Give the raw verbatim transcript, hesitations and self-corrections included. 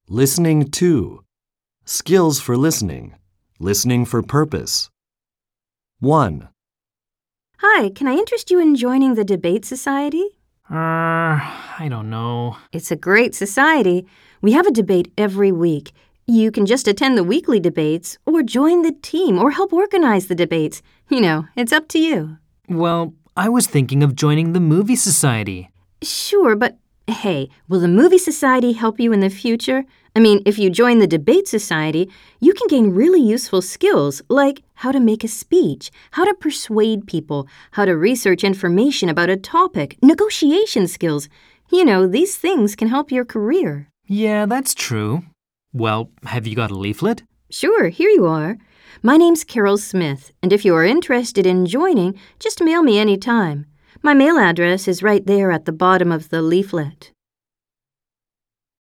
Listening to. Skills for listening. Listening for purpose. one. Hi, can I interest you in joining the Debate Society? Uh, I don't know. It's a great society. We have a debate every week. You can just attend the weekly debates or join the team or help organize the debates. You know, it's up to you. Well, I was thinking of joining the movie society. Sure, but hey, will the movie society help you in the future? I mean, if you join the debate society, you can gain really useful skills like how to make a speech, how to persuade people, how to research information about a topic, negotiation skills. You know, these things can help your career. Yeah, that's true. Well, have you got a leaflet? Sure, here you are. My name's Carol Smith, and if you are interested in joining, just mail me any time. My mail address is right there at the bottom of the leaflet.